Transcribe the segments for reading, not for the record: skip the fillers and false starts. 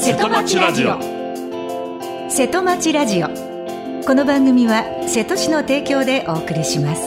瀬戸町ラジオ。 瀬戸町ラジオ。この番組は瀬戸市の提供でお送りします。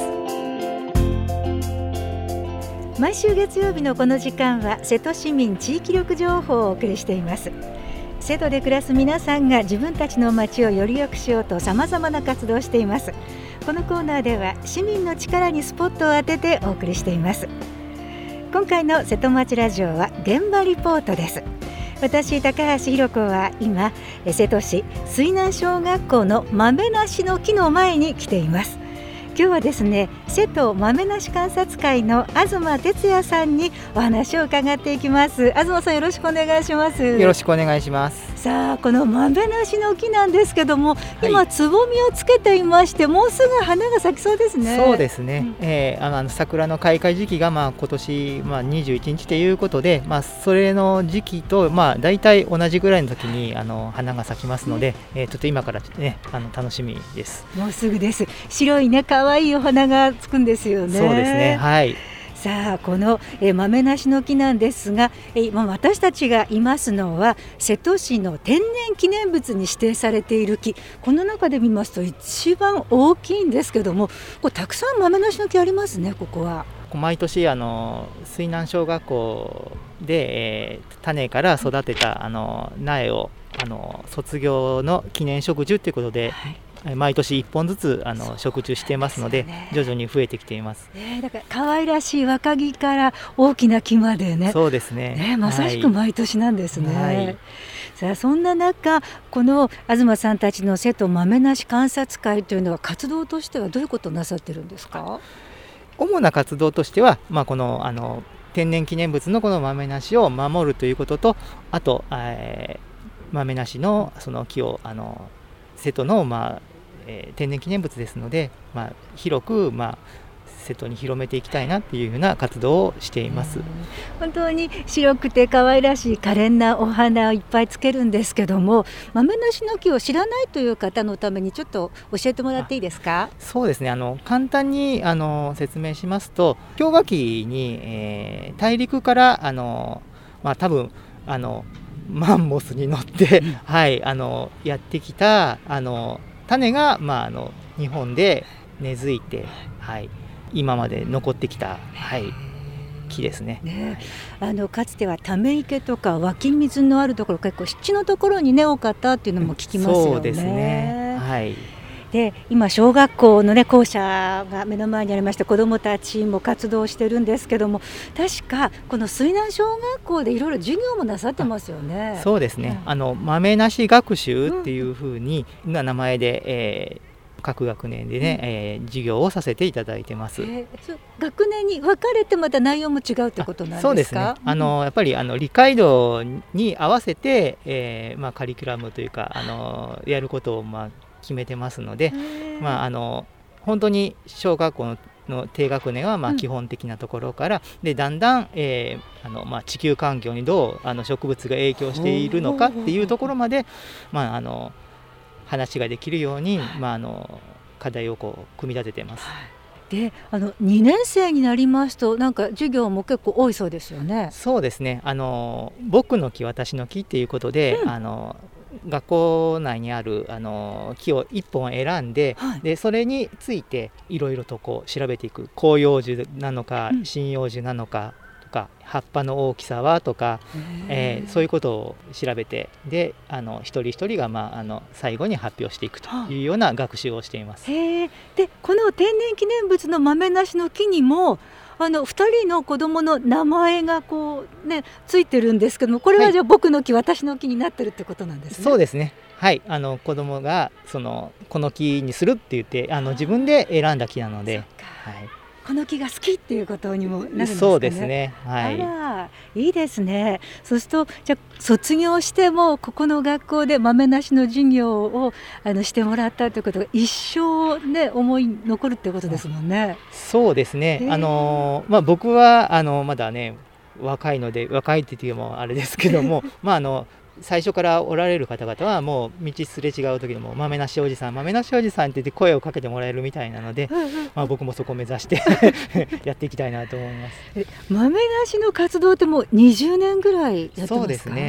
毎週月曜日のこの時間は瀬戸市民地域力情報をお送りしています。瀬戸で暮らす皆さんが自分たちの街をより良くしようとさまざまな活動をしています。このコーナーでは市民の力にスポットを当ててお送りしています。今回の瀬戸町ラジオは現場リポートです。私高橋ひろ子は今瀬戸市水南小学校の豆梨の木の前に来ています。今日はですね、瀬戸豆梨観察会の東哲也さんにお話を伺っていきます。東さん、よろしくお願いします。 よろしくお願いします。 さあ、この豆梨の木なんですけども、今つぼみをつけていまして、もうすぐ花が咲きそうですね。 そうですね、桜の開花時期が今年21日ということで、それの時期とだいたい同じぐらいの時に花が咲きますので、ちょっと今からね楽しみです。 もうすぐです。白いね、可愛いお花がつくんですよね。 そうですね、はい。 さあ、この豆梨の木なんですが、今私たちがいますのは瀬戸市の天然記念物に指定されている木、この中で見ますと一番大きいんですけども、これたくさん豆梨の木ありますね。ここは毎年水南小学校で、種から育てた苗を卒業の記念植樹ということで、毎年1本ずつ植樹していますので、徐々に増えてきています。 だから可愛らしい若木から大きな木までね。 そうですね、 まさしく毎年なんですね。さあ、そんな中、この東さんたちの瀬戸豆梨観察会というのは活動としてはどういうことをなさってるんですか？ 主な活動としては、この天然記念物のこの豆梨を守るということと、あと、豆梨のその木を瀬戸の天然記念物ですので、広く瀬戸に広めていきたいなっていうふうな活動をしています。 本当に白くて可愛らしい可憐なお花をいっぱいつけるんですけども、豆梨の木を知らないという方のためにちょっと教えてもらっていいですか？ そうですね、簡単に説明しますと、氷河期に、大陸から多分マンモスに乗って、やってきた種が、日本で根付いて、今まで残ってきた、木ですね。 かつてはため池とか湧き水のあるところ、結構湿地のところに多かったっていうのも聞きますよね。 そうですね、 で、今小学校の校舎が目の前にありまして、子どもたちも活動してるんですけども、確かこの水南小学校でいろいろ授業もなさってますよね。 そうですね、豆梨学習っていうふうに名前で、各学年でね、授業をさせていただいてます。 学年に分かれてまた内容も違うってことなんですか？ そうですね、やっぱり理解度に合わせて、カリキュラムというかやることを決めてますので、本当に小学校の低学年は基本的なところから、でだんだん、地球環境にどう植物が影響しているのかっていうところまで、話ができるように、課題を組み立てています。 で、2年生になりますと授業も結構多いそうですよね。 そうですね、僕の木私の木っていうことで、学校内にある木を1本選んで、でそれについていろいろと調べていく。広葉樹なのか針葉樹なのかとか、葉っぱの大きさはとか、そういうことを調べて、で一人一人が、最後に発表していくというような学習をしています。 で、この天然記念物の豆梨の木にも2人の子どもの名前がついてるんですけども、これはじゃあ僕の木私の木になってるってことなんですね。 そうですね、子どもがこの木にするって言って自分で選んだ木なので、 この木が好きっていうことにもなるんですかね。 そうですね、 いいですね。そうすると、じゃあ卒業してもここの学校で豆梨の授業をしてもらったということが一生思い残るっていうことですもんね。 そうですね、僕はまだね若いので、若いって言ってもあれですけども最初からおられる方々はもう道すれ違う時でも豆梨おじさん豆梨おじさんって言って声をかけてもらえるみたいなので、僕もそこを目指してやっていきたいなと思います。 豆梨の活動ってもう20年ぐらいやってますか？ そうですね、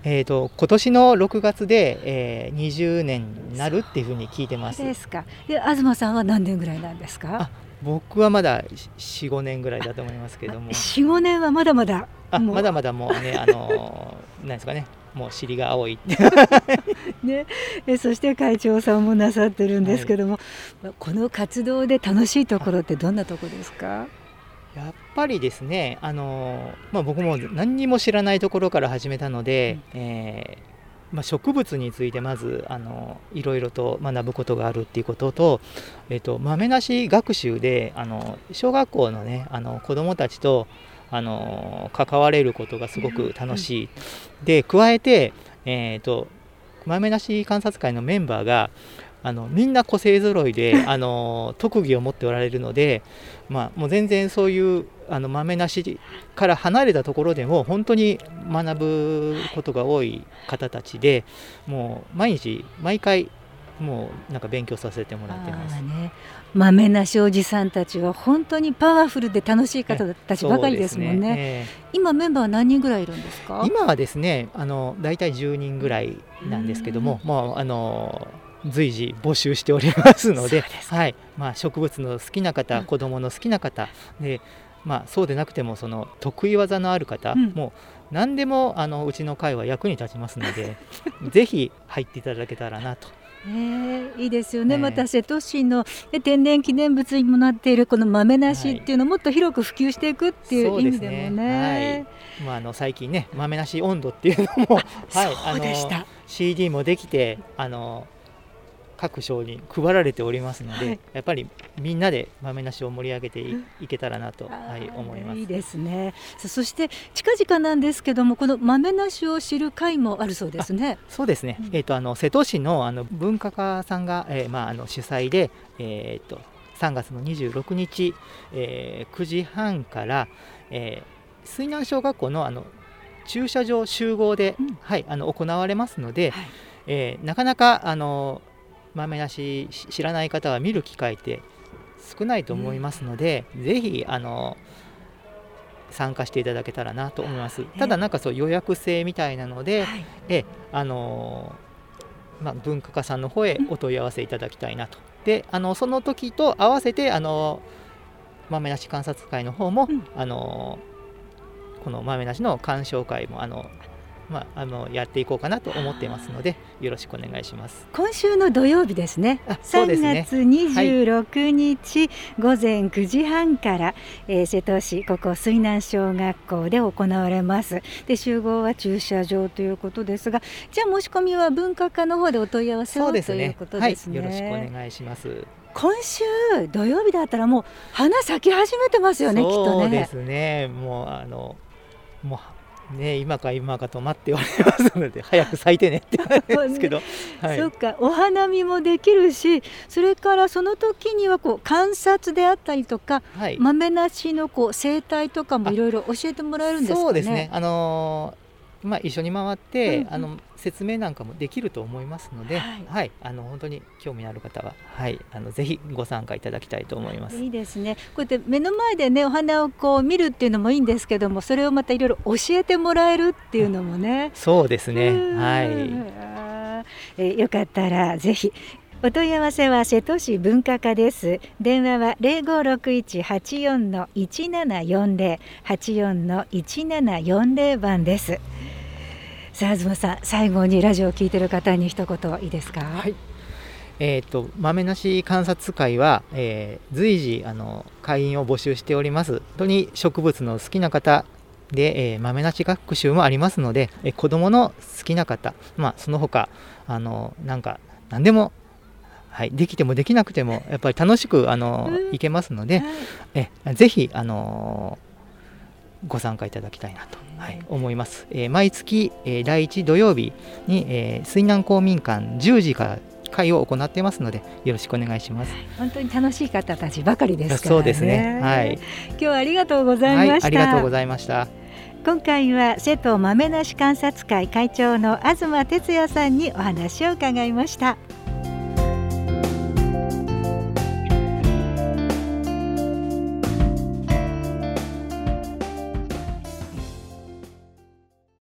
今年の6月で、20年になるっていうふうに聞いてます。 そうですか。で、東さんは何年ぐらいなんですか？ 僕はまだ 4,5 年ぐらいだと思いますけども。 4、5年はまだまだ。 まだまだもうね、なんですかね、もう尻が青いね、そして会長さんもなさってるんですけども、この活動で楽しいところってどんなところですか？ やっぱりですね、僕も何にも知らないところから始めたので、植物についてまずいろいろと学ぶことがあるっていうことと、豆なし学習で小学校のね子どもたちと関われることがすごく楽しい。で加えて、豆なし観察会のメンバーがみんな個性ぞろいで特技を持っておられるので、もう全然そういう豆なしから離れたところでも本当に学ぶことが多い方たちで、もう毎回もうなんか勉強させてもらってます。 豆なしおじさんたちは本当にパワフルで楽しい方たちばかりですもんね。今メンバーは何人ぐらいいるんですか？ 今はですねだいたい10人ぐらいなんですけども、随時募集しておりますので、植物の好きな方、子どもの好きな方で、そうでなくてもその得意技のある方、もう何でもうちの会は役に立ちますのでぜひ入っていただけたらなと。 いいですよね。また瀬戸市の天然記念物にもなっているこの豆なしっていうのをもっと広く普及していくっていう意味でもね。 最近ね豆なし温度っていうのもそうでした。 CD もできて各省に配られておりますので、やっぱりみんなで豆なしを盛り上げて いけたらなと、思います。 いいですね。そして近々なんですけども、この豆なしを知る会もあるそうですね。 そうですね、瀬戸市の文化課さんが、主催で、3月の26日、9時半から、水南小学校の駐車場集合で、行われますので、なかなか豆なし知らない方は見る機会って少ないと思いますので、ぜひ参加していただけたらなと思います。ただなんかそう予約制みたいなので、文化課さんの方へお問い合わせいただきたいなと。でその時と合わせて豆なし観察会の方も、この豆なしの鑑賞会もやっていこうかなと思っていますので、よろしくお願いします。 今週の土曜日ですね。3月26日、午前9時半から、瀬戸市ここ水南小学校で行われます。で集合は駐車場ということですが、じゃあ申し込みは文化課の方でお問い合わせをということですね。 よろしくお願いします。 今週土曜日だったらもう花咲き始めてますよね。きっとね。 そうですね。もうね、今かと待っておりますので早く咲いてねって感じですけど、 そうか、お花見もできるし、それからその時には観察であったりとか、豆なしの生態とかもいろいろ教えてもらえるんですかね。 そうですね、一緒に回って、説明なんかもできると思いますので、本当に興味のある方は、ぜひご参加いただきたいと思います。 いいですね。こうやって目の前でねお花を見るっていうのもいいんですけども、それをまたいろいろ教えてもらえるっていうのもね。 そうですね。 よかったらぜひ。お問い合わせは瀬戸市文化課です。電話は 0561-84-1740 84-1740番です。さあ東さん、最後にラジオを聞いている方に一言いいですか。 豆なし観察会は、随時会員を募集しております。本当に植物の好きな方で、豆なし学習もありますので、子どもの好きな方、その他なんか何でも、できてもできなくてもやっぱり楽しくいけますので、ぜひご参加いただきたいなと、思います。毎月、第1土曜日に、水南公民館10時から会を行っていますので、よろしくお願いします。 本当に楽しい方たちばかりですからね。 そうですね。 今日はありがとうございました。 ありがとうございました。 今回は瀬戸豆なし観察会会長の東哲也さんにお話を伺いました。